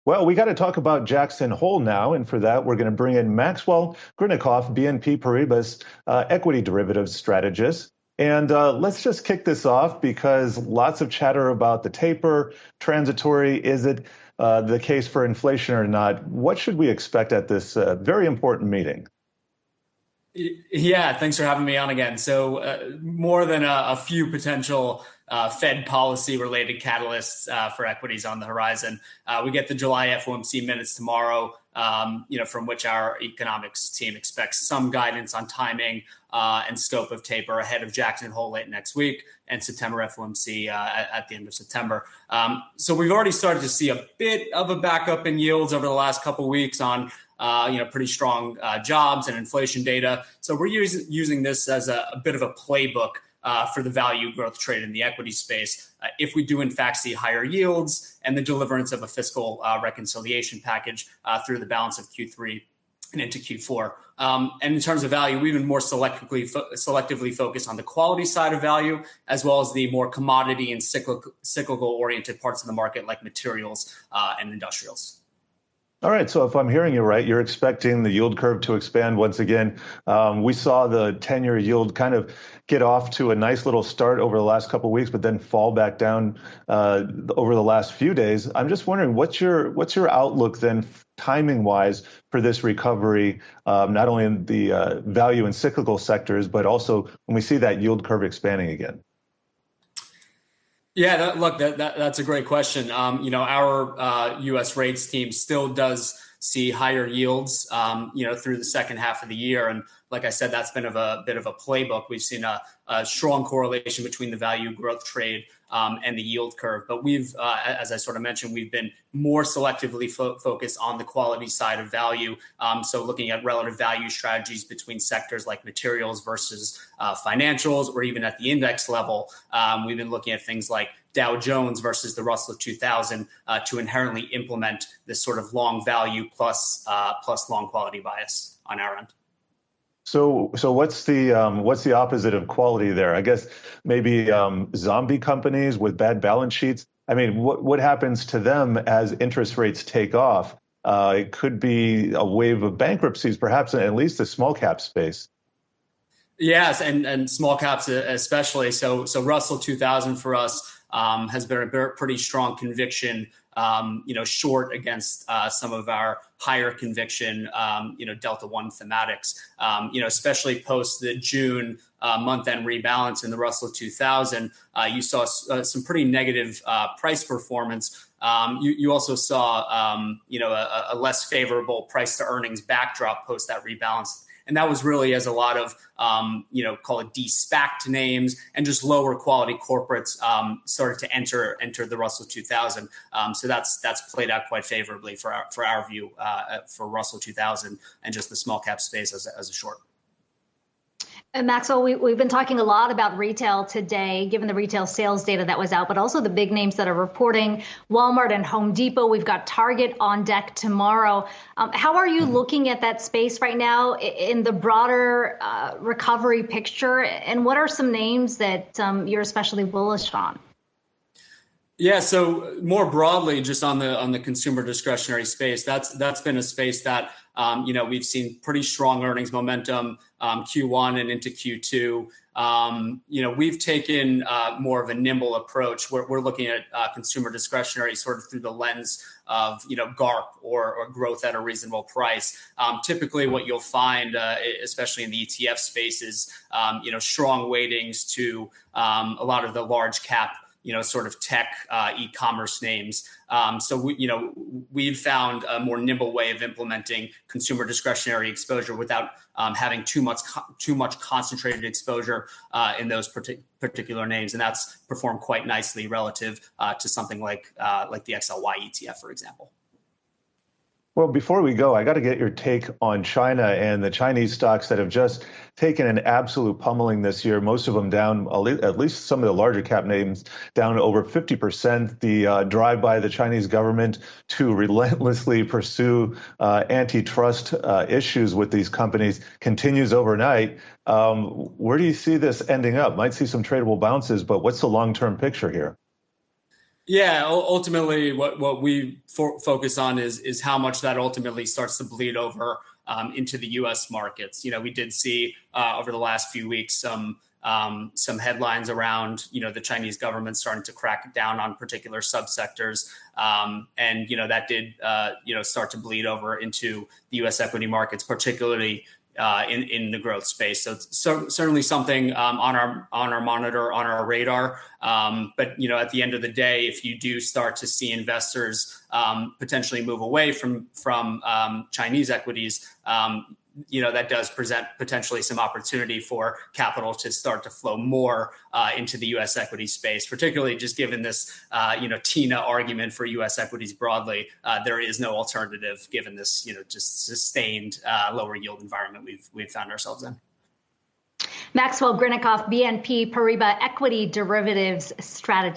Well, we got to talk about Jackson Hole now, and for that, we're going to bring in Maxwell Grinikoff, BNP Paribas equity derivatives strategist. And let's just kick this off because lots of chatter about the taper, transitory. Is it the case for inflation or not? What should we expect at this very important meeting? Yeah, thanks for having me on again. So more than a few potential Fed policy related catalysts for equities on the horizon. We get the July FOMC minutes tomorrow, from which our economics team expects some guidance on timing and scope of taper ahead of Jackson Hole late next week and September FOMC at the end of September. So we've already started to see a bit of a backup in yields over the last couple of weeks on pretty strong jobs and inflation data. So we're using this as a bit of a playbook for the value growth trade in the equity space. If we do in fact see higher yields and the deliverance of a fiscal reconciliation package through the balance of Q3 and into Q4. And in terms of value, we've been more selectively focused on the quality side of value, as well as the more commodity and cyclical oriented parts of the market like materials and industrials. All right. So if I'm hearing you right, you're expecting the yield curve to expand once again. We saw the 10-year yield kind of get off to a nice little start over the last couple of weeks, but then fall back down over the last few days. I'm just wondering, what's your outlook then, timing wise, for this recovery, not only in the value and cyclical sectors, but also when we see that yield curve expanding again? Yeah, that's a great question. Our U.S. rates team still does see higher yields, through the second half of the year. And like I said, that's been a bit of a playbook. We've seen a strong correlation between the value growth trade and the yield curve. But we've, as I sort of mentioned, we've been more selectively focused on the quality side of value. So looking at relative value strategies between sectors like materials versus financials, or even at the index level, we've been looking at things like Dow Jones versus the Russell 2000 to inherently implement this sort of long value plus long quality bias on our end. So what's the opposite of quality there? I guess maybe zombie companies with bad balance sheets. I mean, what happens to them as interest rates take off? It could be a wave of bankruptcies, perhaps in at least the small cap space. Yes, and small caps especially. So Russell 2000 for us has been a pretty strong conviction, short against some of our higher conviction, Delta One thematics, especially post the June month-end rebalance in the Russell 2000. You saw some pretty negative price performance. You also saw, a less favorable price to earnings backdrop post that rebalance. And that was really as a lot of, call it de-SPACed names and just lower quality corporates started to enter the Russell 2000. So that's played out quite favorably for our view for Russell 2000 and just the small cap space as a short. And Maxwell, we've been talking a lot about retail today, given the retail sales data that was out, but also the big names that are reporting, Walmart and Home Depot. We've got Target on deck tomorrow. How are you looking at that space right now in the broader recovery picture? And what are some names that you're especially bullish on? Yeah, so more broadly, just on the consumer discretionary space, that's been a space that we've seen pretty strong earnings momentum Q1 and into Q2. We've taken more of a nimble approach. We're looking at consumer discretionary sort of through the lens of GARP or growth at a reasonable price. Typically, what you'll find, especially in the ETF space, is strong weightings to a lot of the large cap, sort of tech e-commerce names. So we've found a more nimble way of implementing consumer discretionary exposure without having too much concentrated exposure in those particular names, and that's performed quite nicely relative to something like the XLY ETF, for example. Well, before we go, I got to get your take on China and the Chinese stocks that have just taken an absolute pummeling this year. Most of them down, at least some of the larger cap names, down over 50%. The drive by the Chinese government to relentlessly pursue antitrust issues with these companies continues overnight. Where do you see this ending up? Might see some tradable bounces, but what's the long-term picture here? Yeah, ultimately, what we focus on is how much that ultimately starts to bleed over into the U.S. markets. We did see over the last few weeks some headlines around the Chinese government starting to crack down on particular subsectors, and that did start to bleed over into the U.S. equity markets, particularly in the growth space. So it's certainly something on our monitor, on our radar. But at the end of the day, if you do start to see investors potentially move away from Chinese equities, that does present potentially some opportunity for capital to start to flow more into the U.S. equity space, particularly just given this, TINA argument for U.S. equities broadly. There is no alternative given this, just sustained lower yield environment we've found ourselves in. Maxwell Grinikoff, BNP Paribas Equity Derivatives Strategy.